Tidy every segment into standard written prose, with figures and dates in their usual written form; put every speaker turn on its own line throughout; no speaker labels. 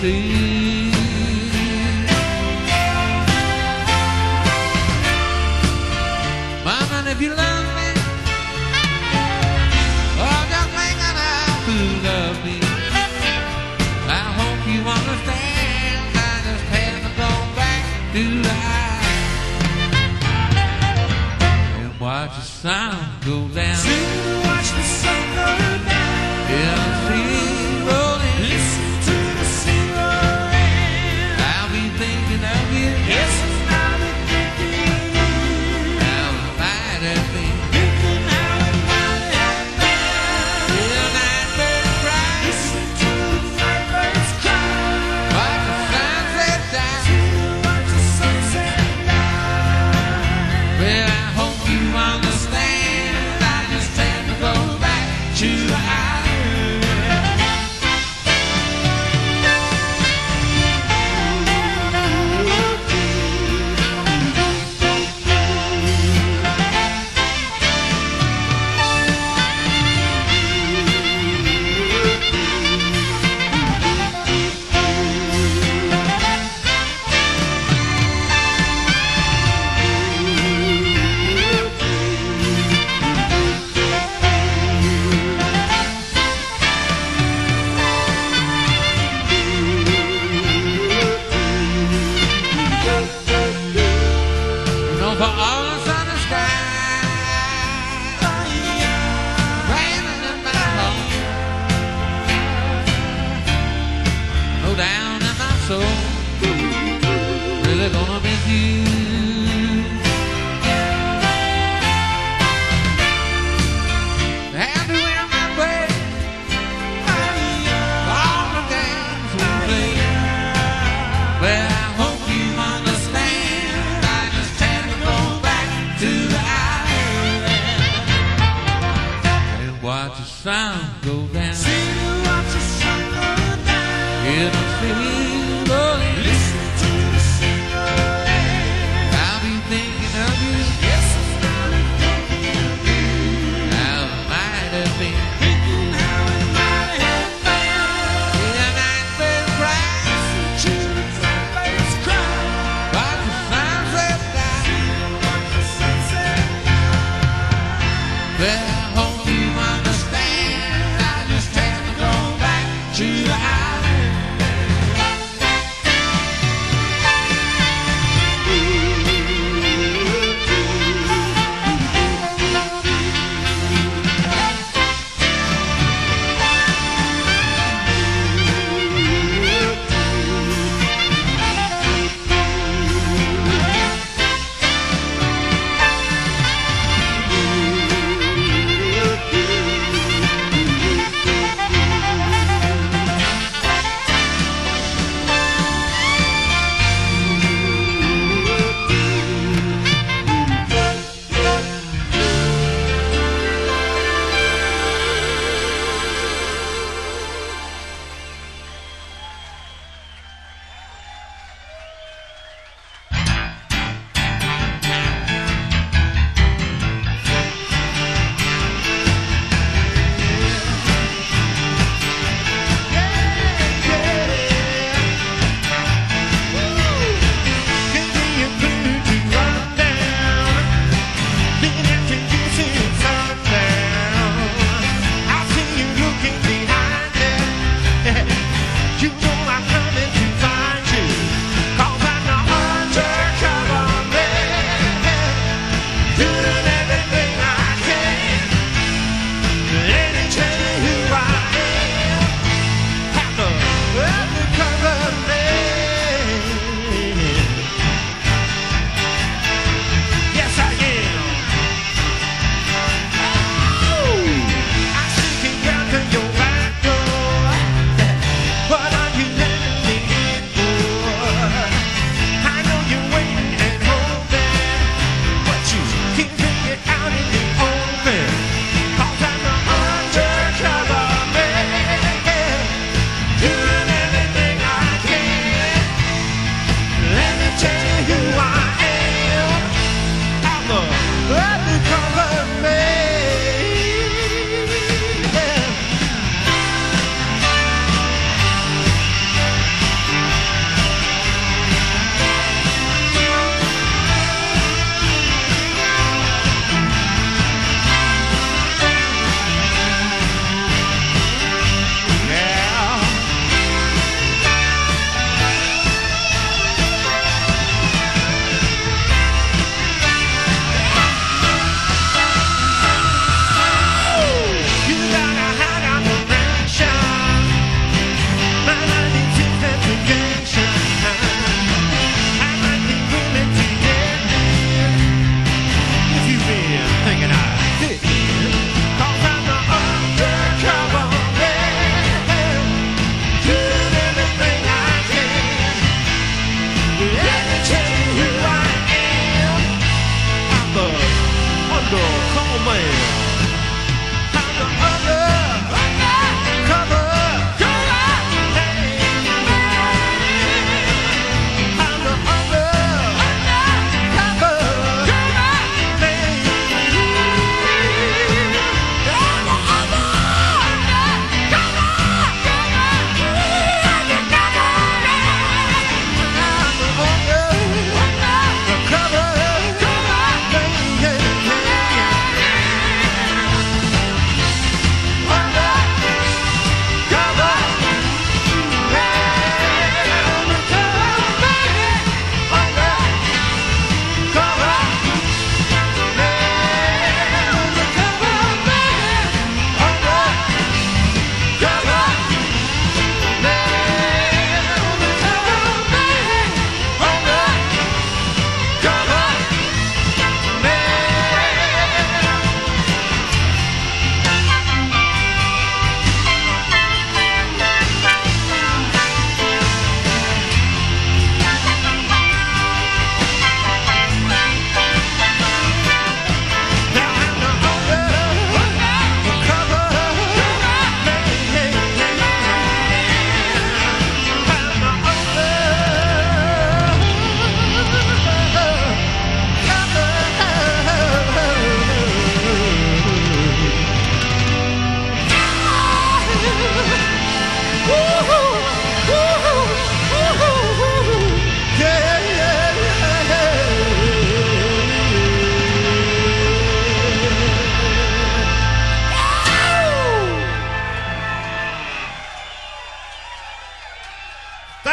sleep. Mama, if you love me, oh, just make an eye to love me. I hope you understand. I just haven't gone back to the house and watch the sun go down.
Sit and watch the sun go down.
Yeah, the sea rolling.
Listen to the sea rolling.
I'll be thinking of you.
Yes, I'll be thinking of you.
How it might have been.
Thinking how it might have been.
Yeah, night birds cry.
Listen to the night birds cry.
Watch the sunset down.
Sit and watch the sunset down.
Well, I hope you understand. I just had to go back to the house. For all the sun and sky, raining in my home, no down in my soul, really gonna miss you. Had to wear my way, all the games we play. Well, I hope you understand. I just had to go back to the island and watch the sun go down.
Sit and watch the sun go down.
Hear the sea rolling.
Listen to the sea rolling.
I'll be thinking of you.
Yes, I'll be thinking of you.
How it might have been.
Thinking how it might have been.
Yeah, night birds cry.
Listen to the night birds cry.
Watch the sunset down.
Watch the sunset down.
Well, I hope you understand. I just had to go back to the island.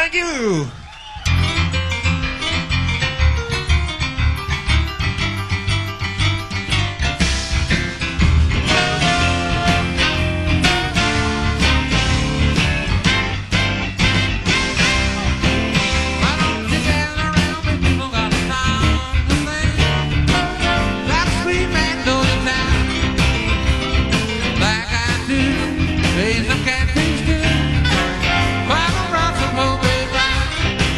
Thank you. Why don't you gather around with people got a song to sing? That sweet man goes to town like I do. Play some catfish too. While I rock some old baby rock.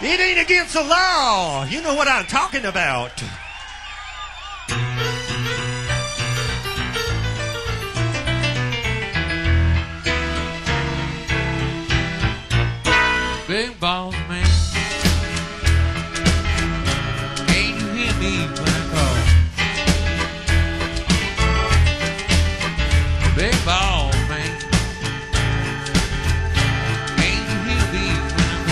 It ain't against the law. You know what I'm talking about.
Big boss man, can you hear me when I call? Big boss man, can you hear me when I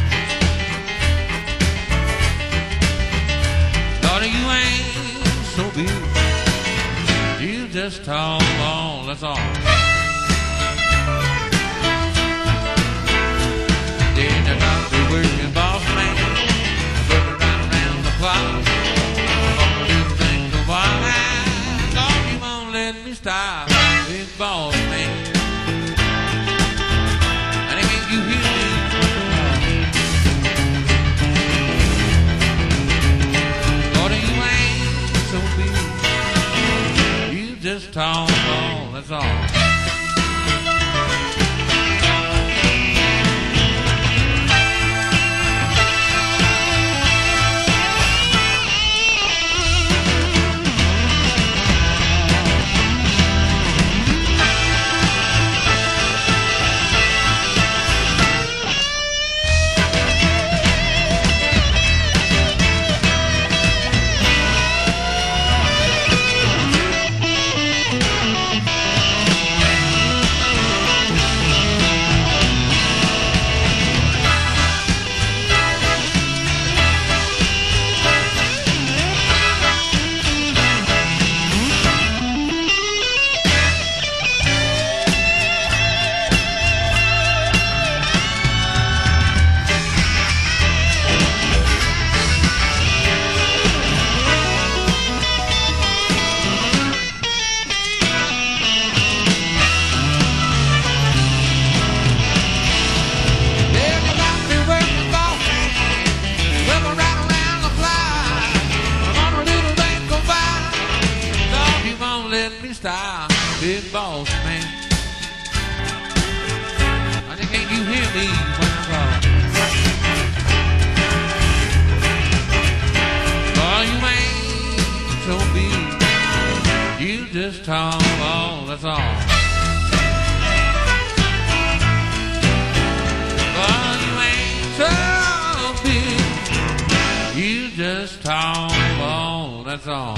call? Thought you ain't so big, you just talk on, that's all. Then I got me working boss man, working right around the clock. Gonna do things a while. Thought you won't let me stop, big boss man. And it make you hear me. Thought you ain't so big, you just talk on, that's all. Big boss man, I think can't you hear me when I call? Oh, you ain't so big, you just talk all, that's all. Oh, you ain't so big, you just talk all, that's all.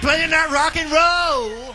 playing that rock and roll.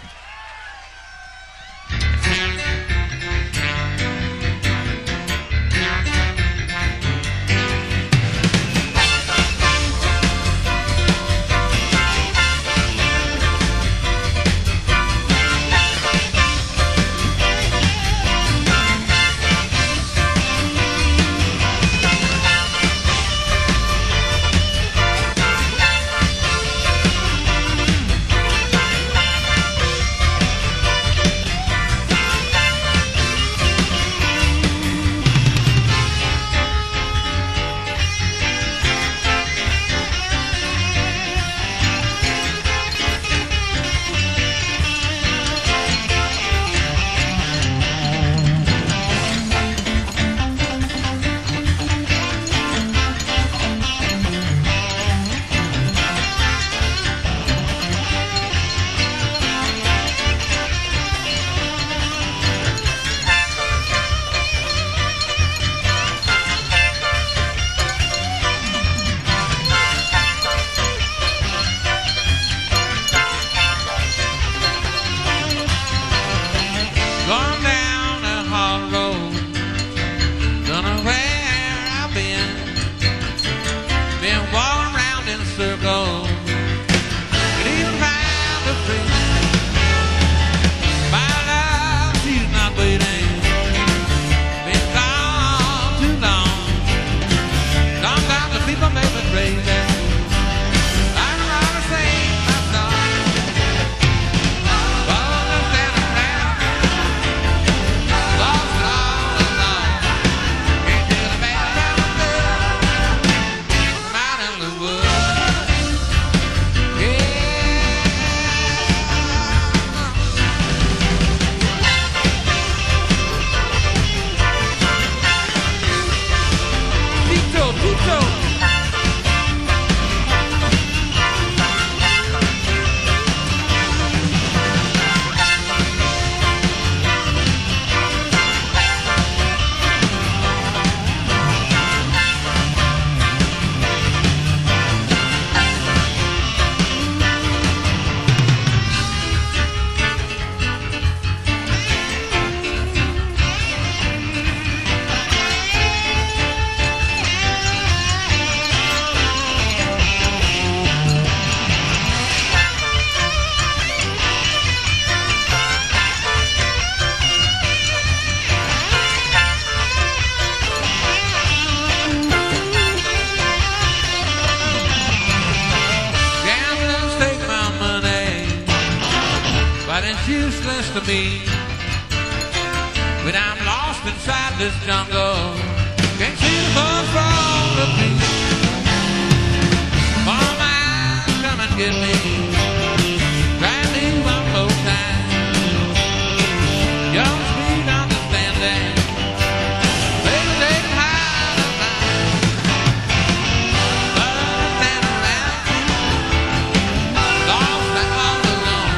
Useless to me when I'm lost inside this jungle. Can't see the bus from the beat. All my eyes come and get me. Try to leave one more time. Young speed understanding. Baby, they can hide a line. But stand around. Lost and all alone.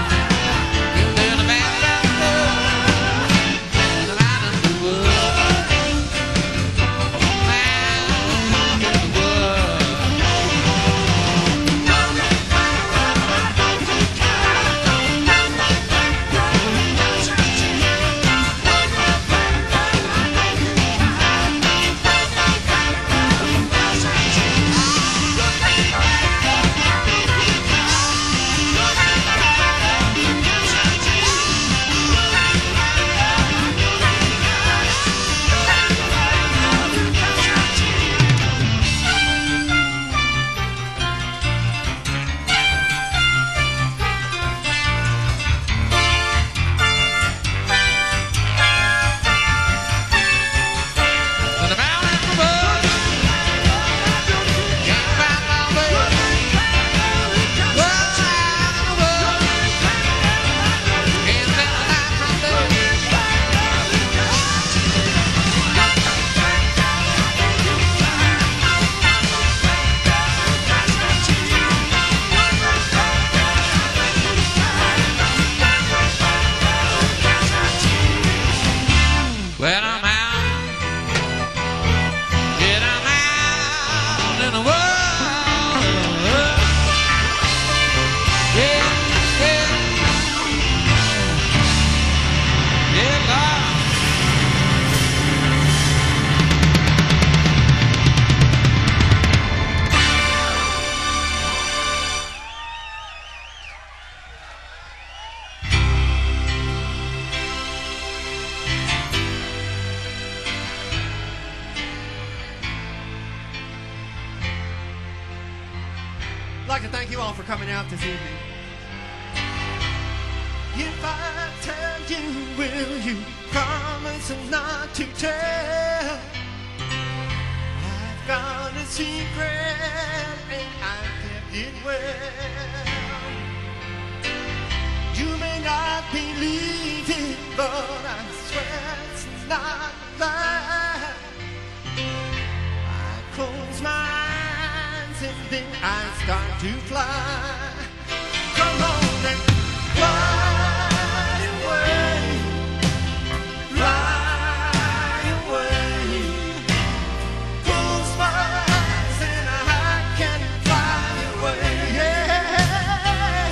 I'd like to thank you all for coming out this evening. If I tell you, will you promise not to tell? I've got a secret and I've kept it well. You may not believe it, but I swear it's not a lie. I close my eyes and then I start to fly. Come on and fly away, fly away. Close my eyes and I can fly away. Yeah.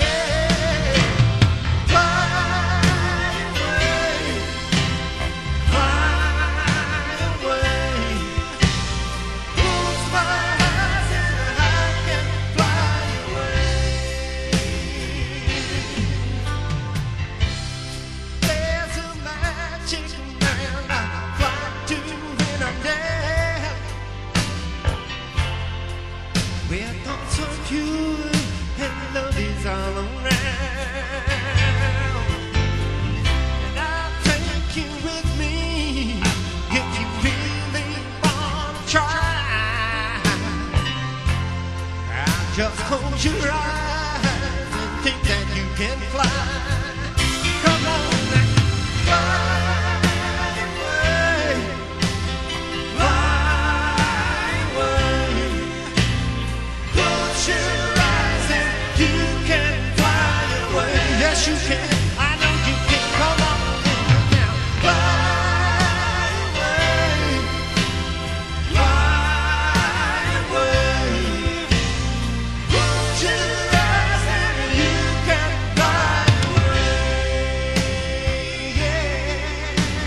Fly away, fly away. Close my eyes and I can fly away. There's a magic land I fly to when I'm there, where thoughts are pure and love is all around. And I'll take you with me if you really wanna try. I'll just close your eyes and think that you can fly. Come on and fly away, fly away. Close your eyes and you can fly away. Yes, you can. I know you can. Come on now. Fly away, fly away. Close your eyes and you can fly away. Yeah.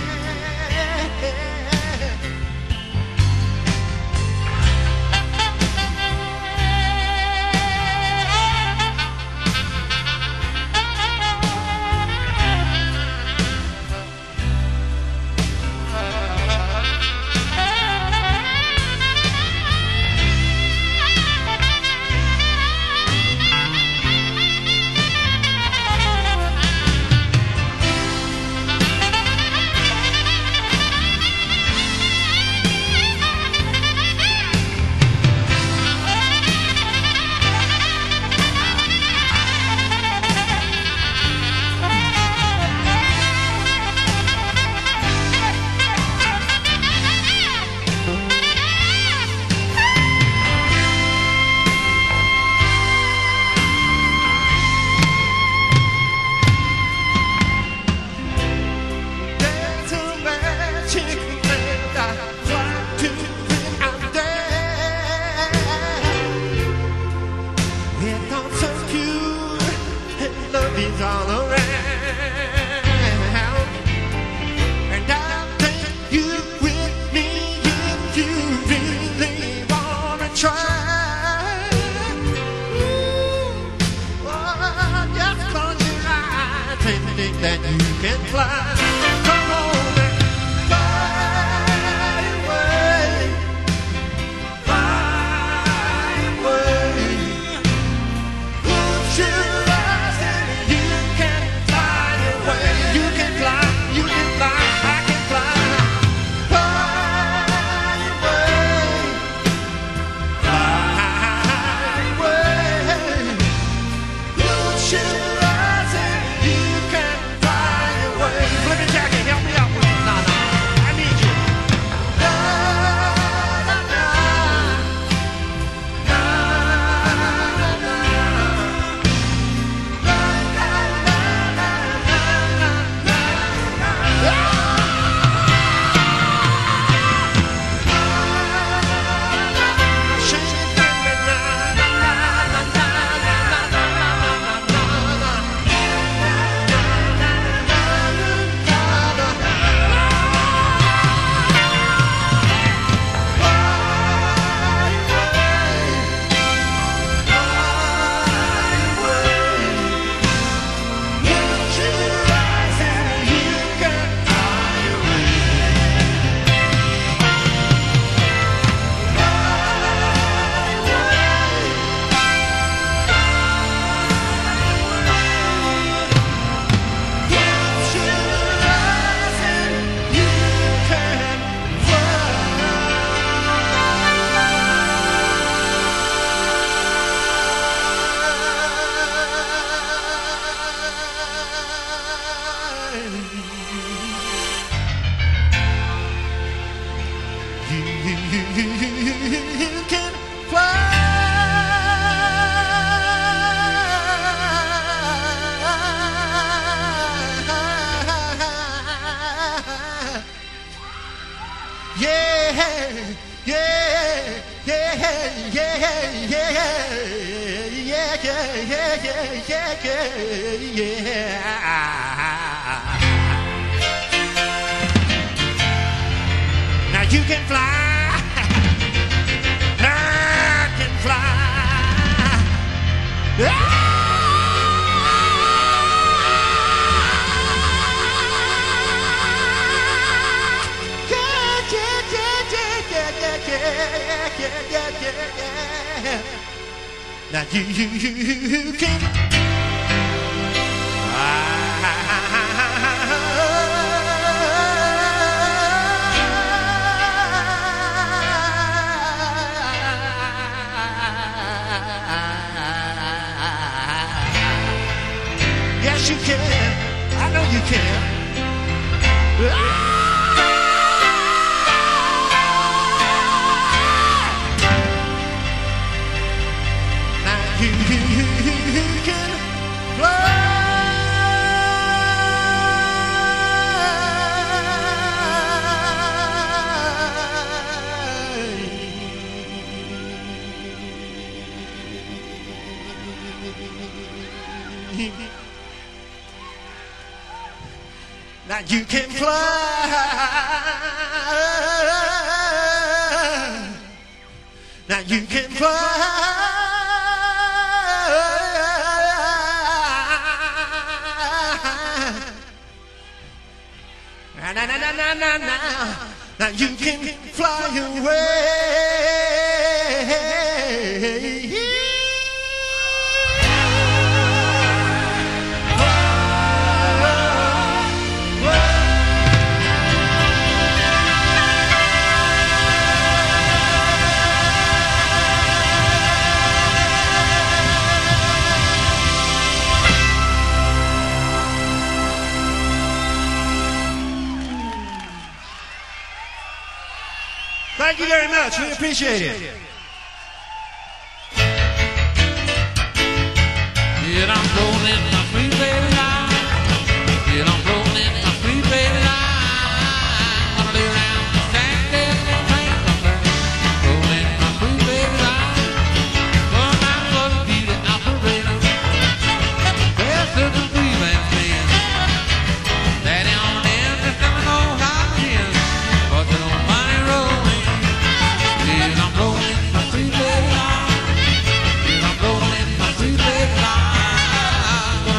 There's a magic land I fly to when I'm there, where thoughts are pure and love is all around. And I'll take you with me if you really wanna try. Oh, just close your eyes and think that you can fly. Come on and fly away, fly away. Close your eyes and you can can fly. Yeah, yeah, yeah, yeah, yeah, yeah, yeah, yeah. Now you can fly. I can fly. Now you can yes you can, I know you can. You can fly. Now you can fly. Now you can fly. Now you can fly away. Thank you very much. We appreciate it.
Yeah, I'm rolling my free baby line. Yeah, I'm rolling my free baby line. Gonna lay around the Saturday and rain number. Rolling my free baby line. Going out for the beauty operator. There's a free man's man. Daddy on them just don't know how it is. But they don't money rolling. Yeah, I'm rolling my free baby line. Yeah, I'm rolling my free baby line.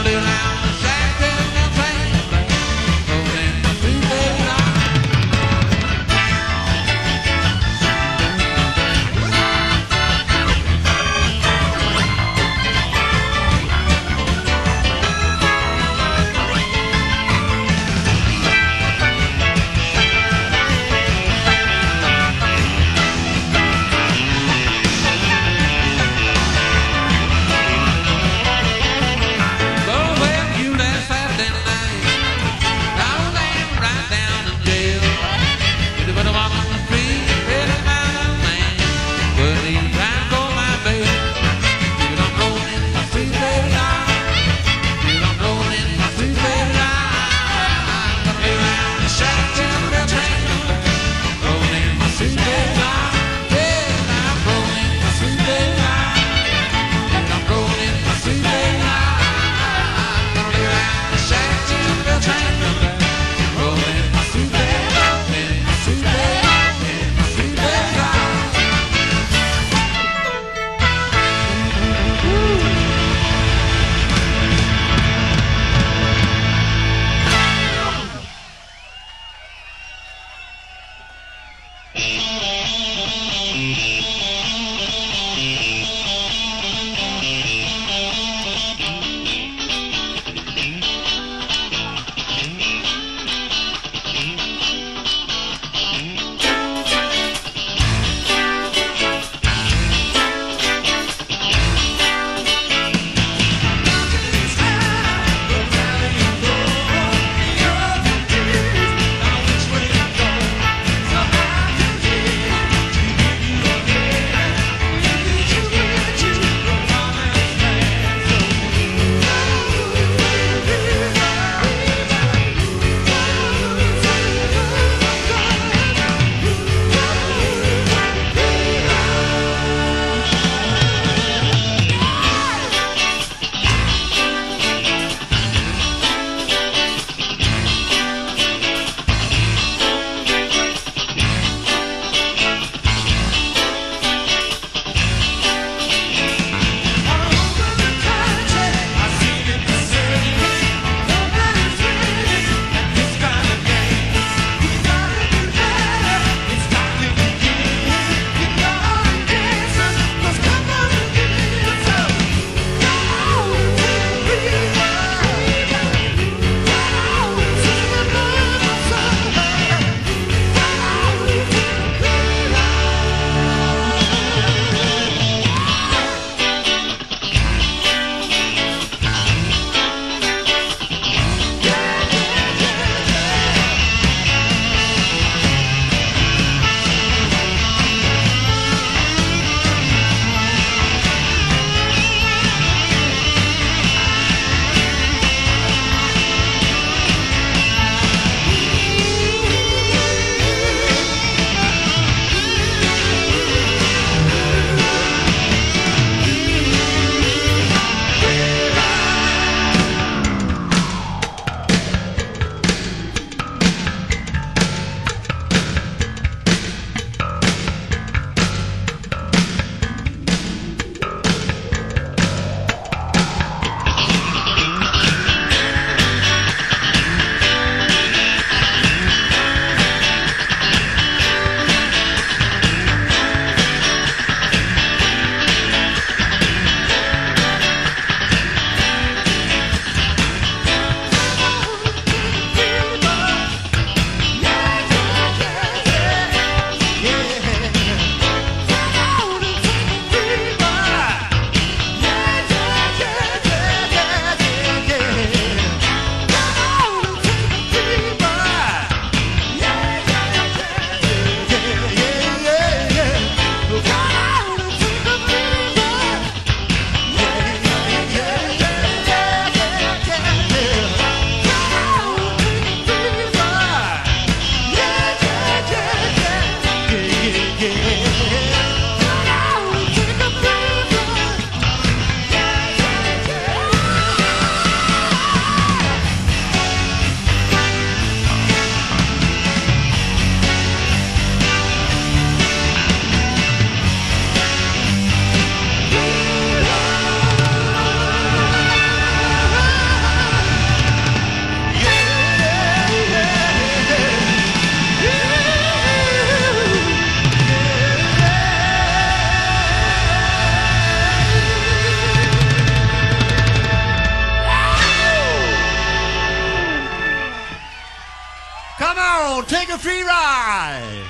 gonna take a free ride.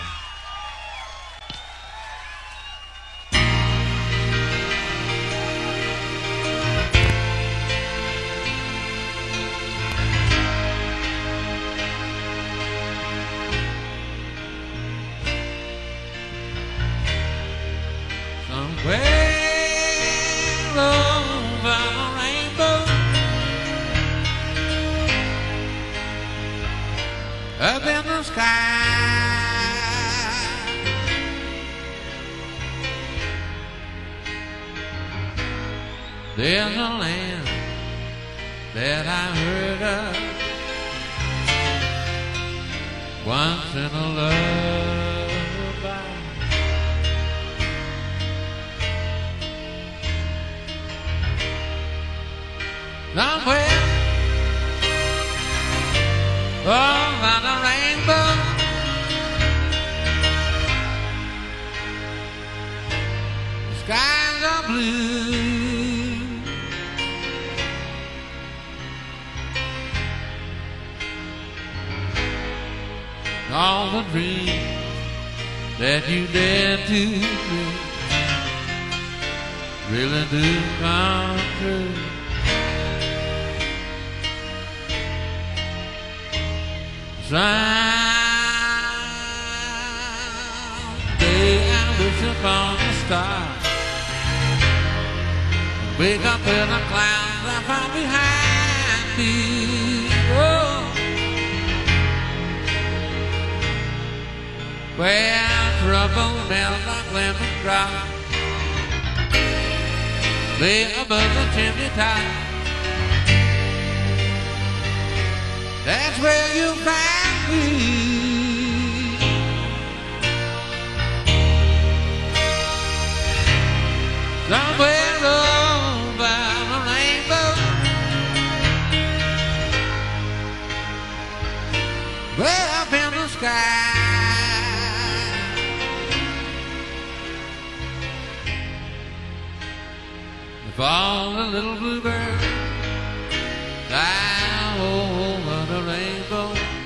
Somewhere over the rainbow, up in the sky, there's a land that I heard of once in a lullaby. Somewhere over the rainbow, the skies are blue. All the dreams that you dare to dream really do come true. Someday I'll wish upon a star, wake up in the clouds I found behind me. Oh, where trouble melts like lemon drop, lay above the chimney top. That's where you find me. Somewhere over the rainbow, way up in the sky. If all the little bluebirds fly over the rainbow,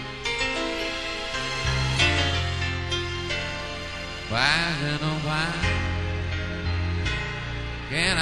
why then oh why can't I?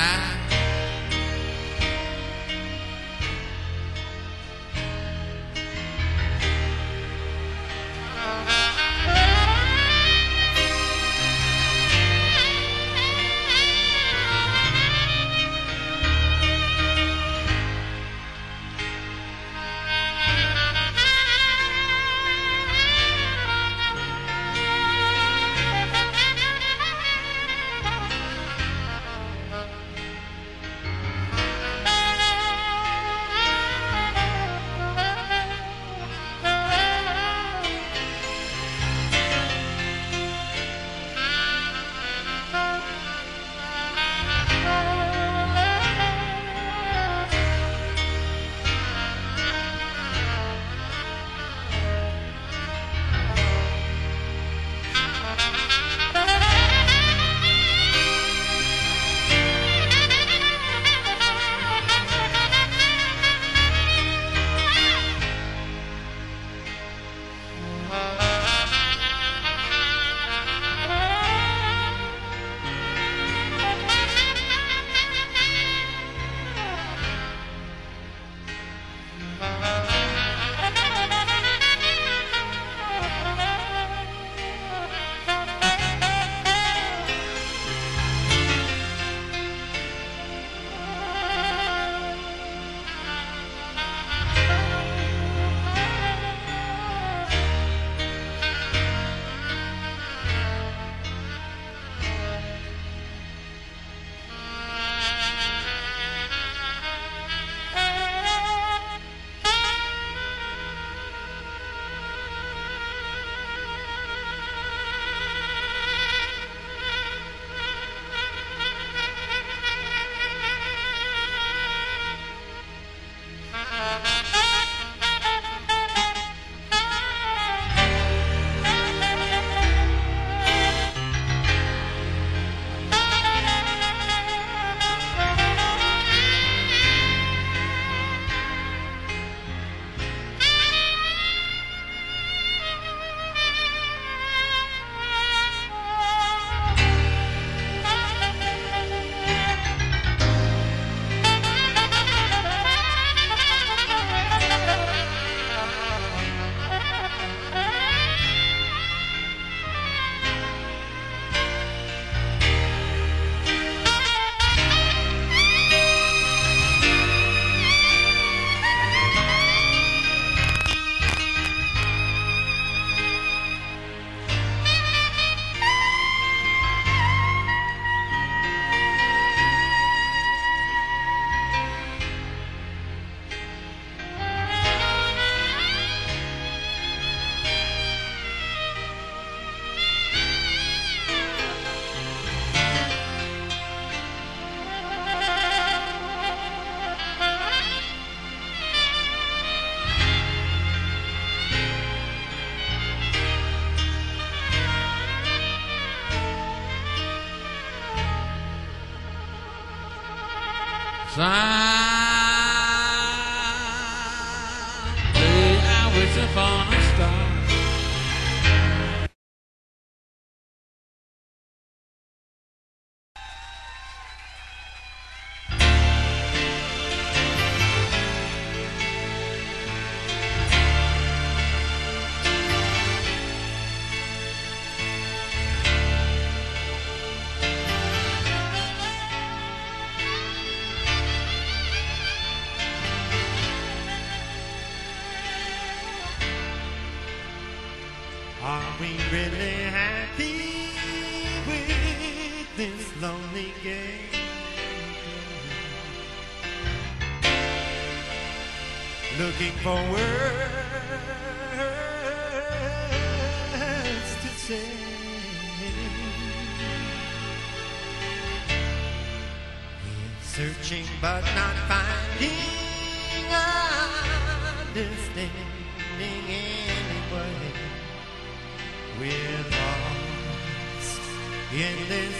Someday I wish upon a star.
Are we really happy with this lonely game? Looking for words to say. Searching but not finding understanding anyway. We're lost in this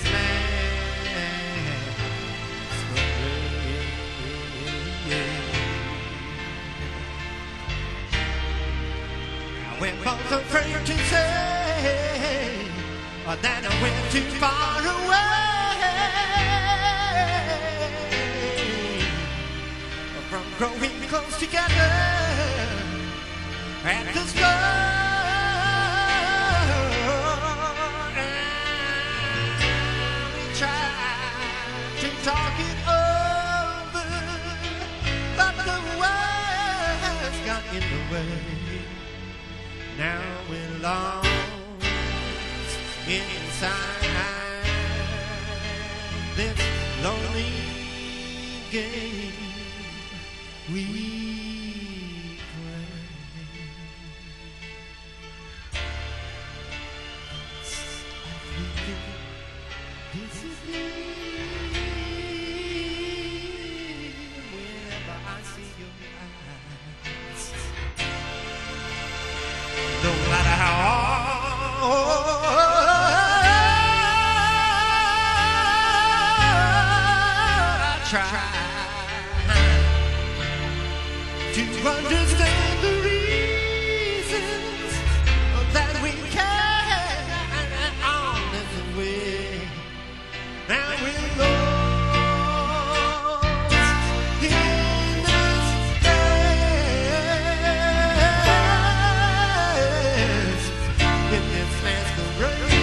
man's parade. I went both afraid to say that I went too far away from growing close together at the start. Talk it over, but the words got in the way. Now we're lost inside this lonely game we play. Disappear. No matter how hard I try to understand the reasons that we carry on this way. Now we're lost in this dance, in this masquerade.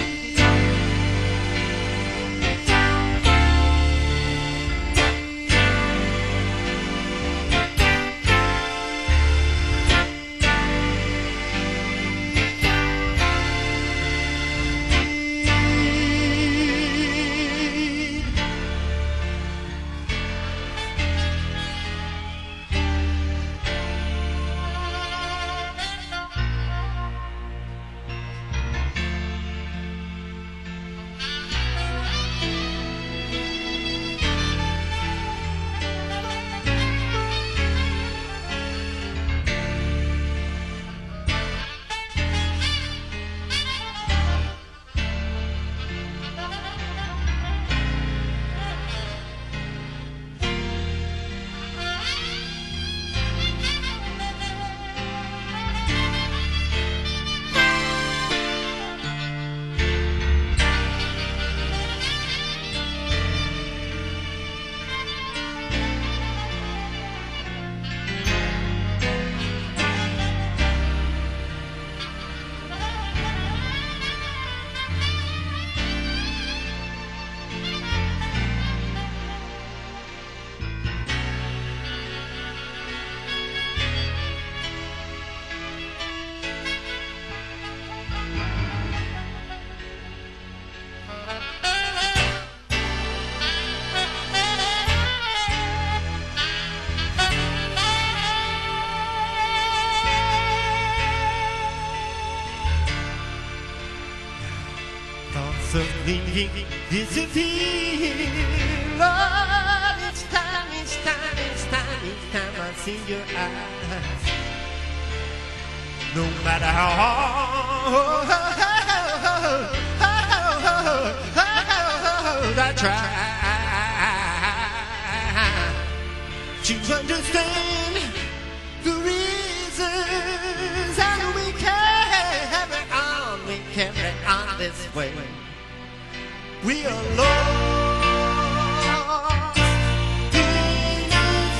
Something disappear. Lord, it's time I see your eyes. No matter how hard I try to understand the reasons, and we carry on this way. We are lost in this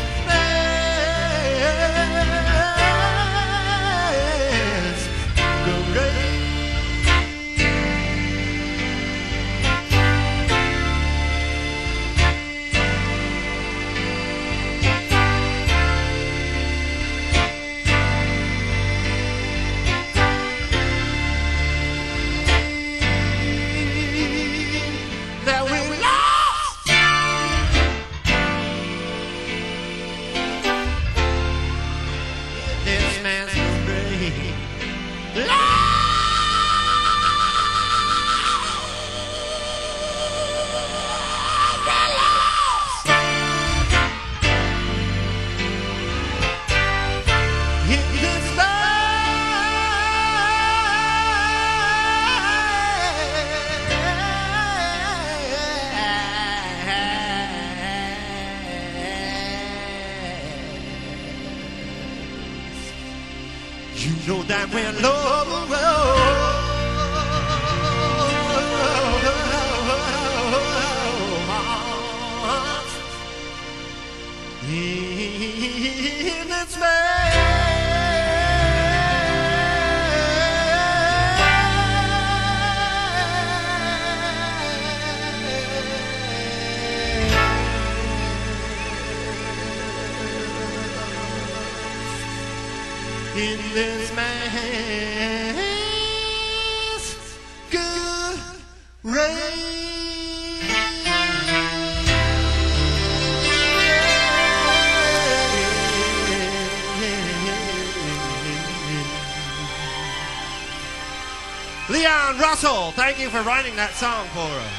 place. Great. You know that when love in this in this man's good rain. Leon Russell, thank you for writing that song for us.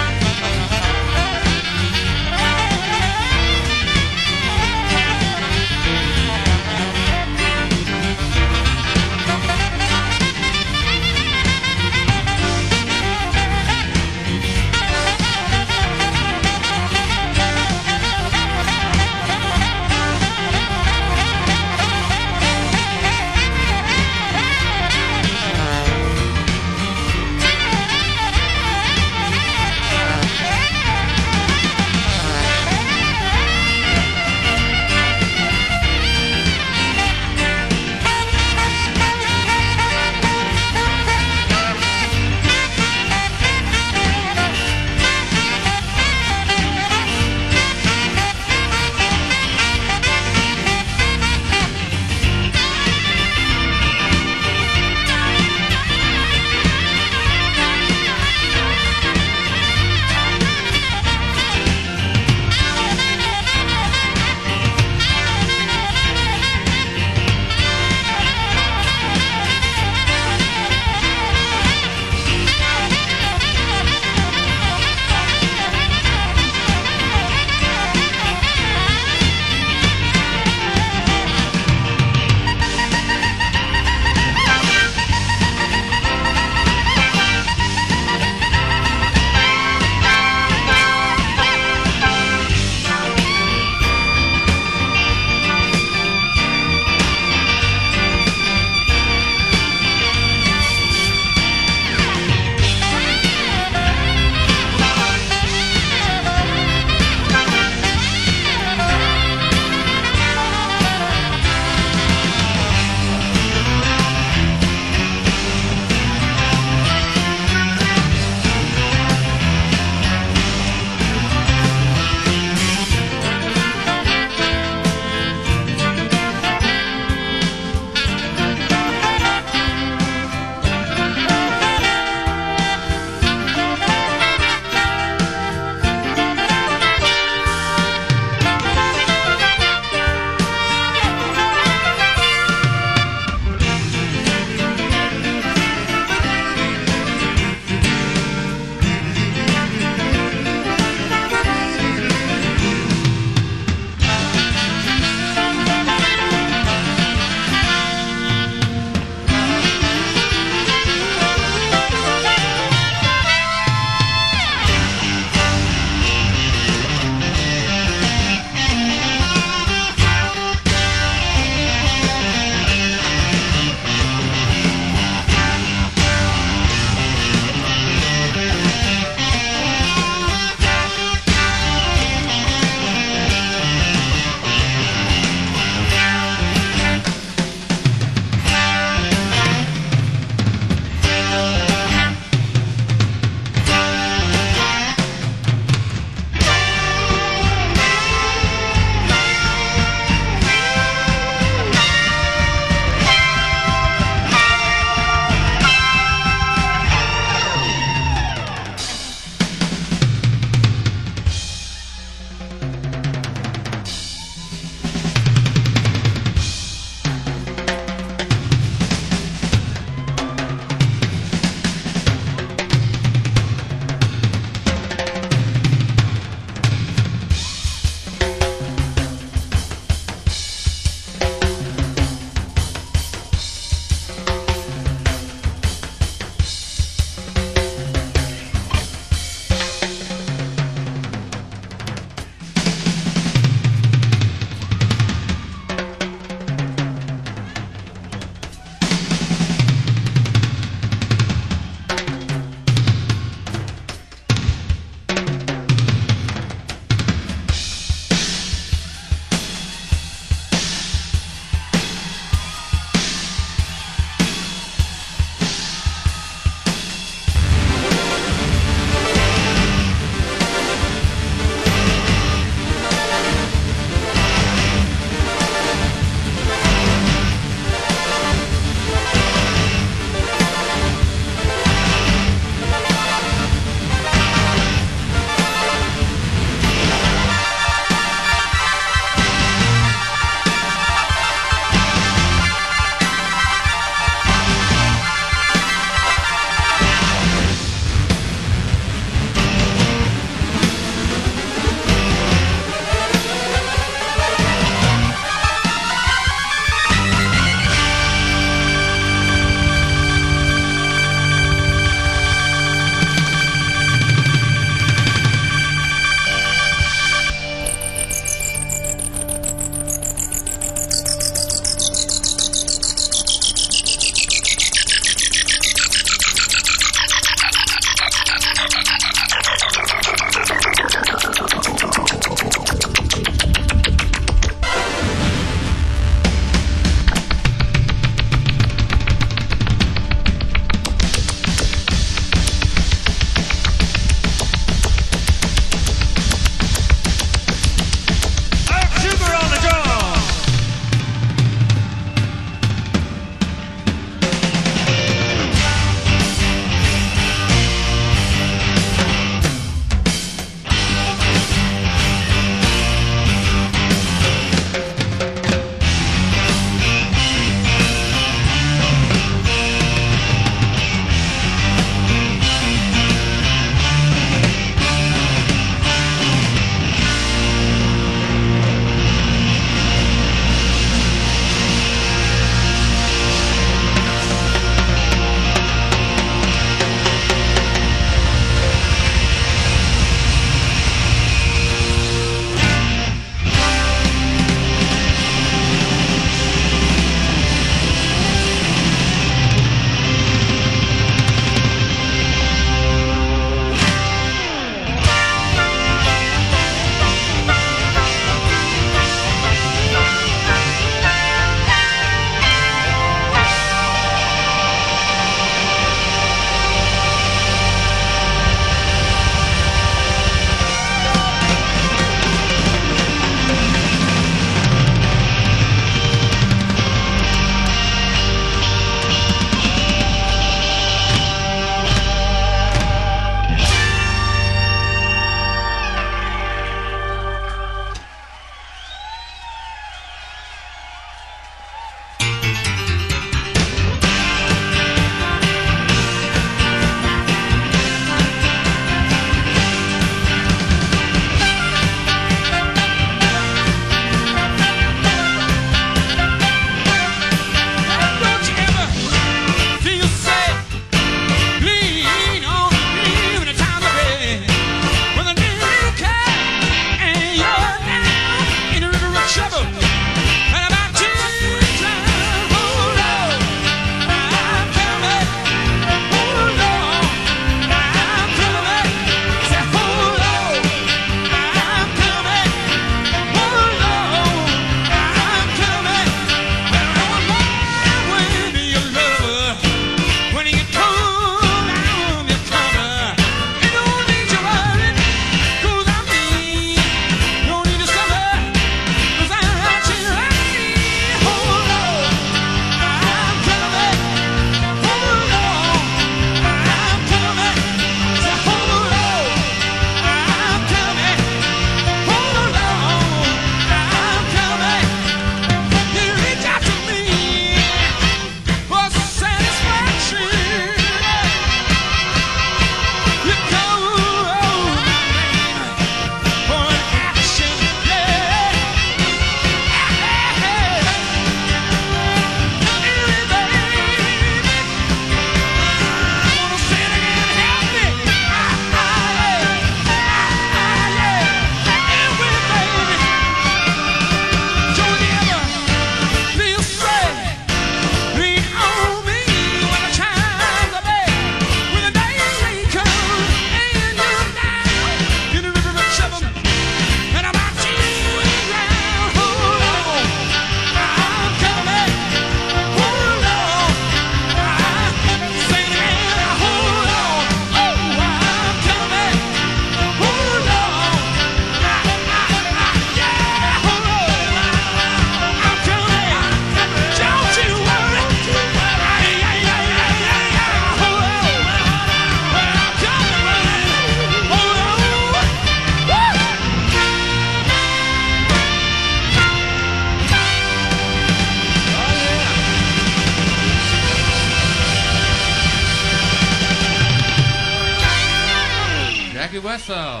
so.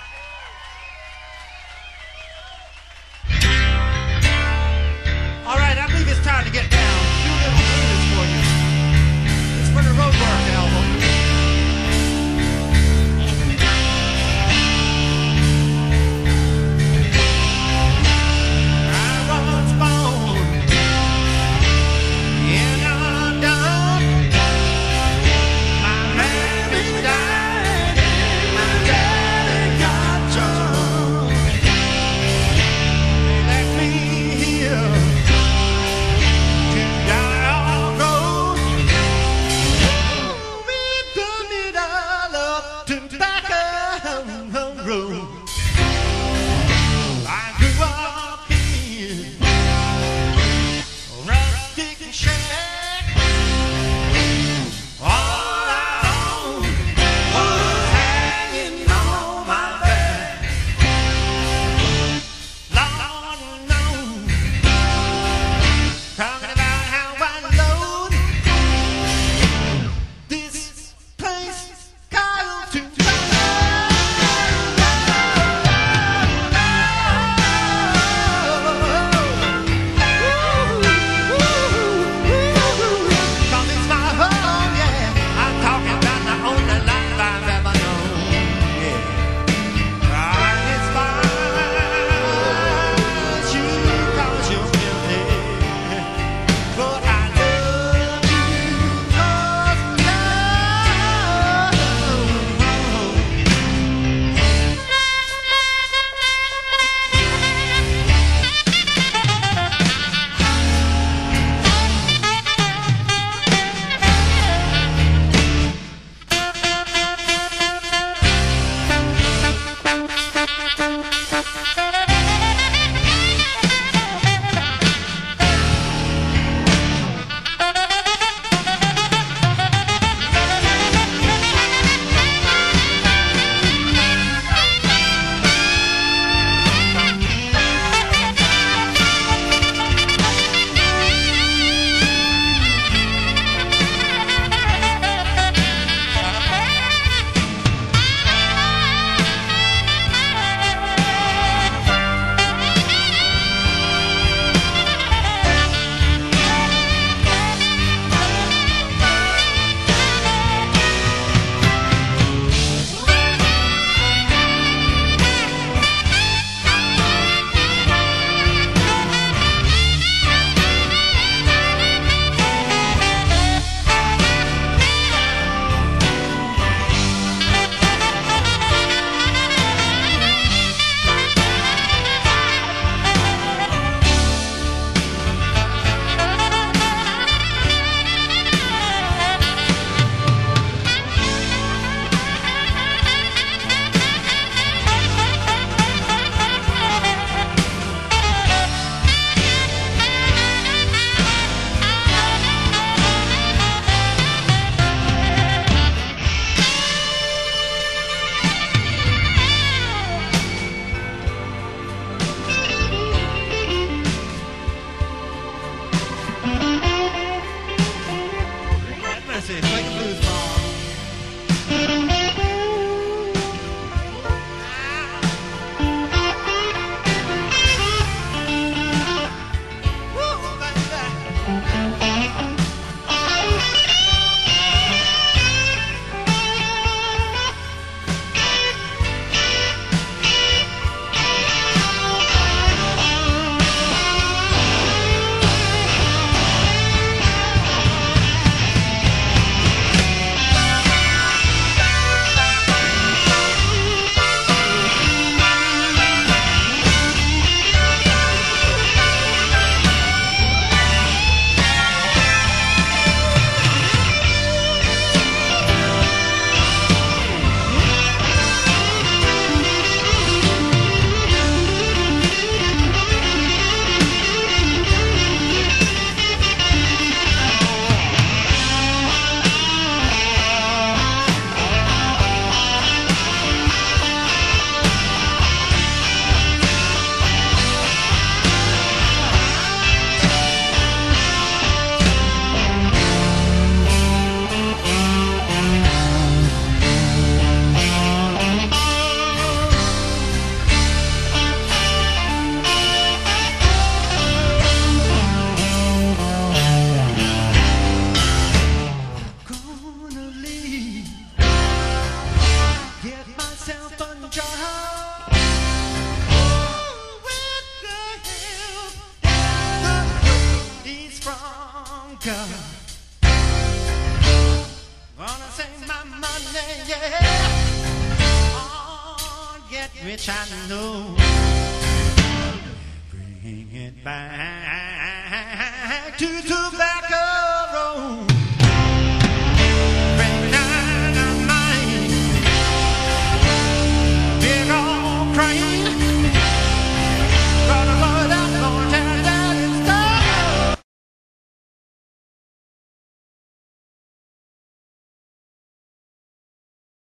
All right, I believe it's time to get down. Do a little blues for you. It's for the Roadwork album. I was born in a dump. My mammy died, my daddy job. Oh, with the help, the praise from God. Gonna save my money, yeah. Oh, get rich, I know. Bring it back.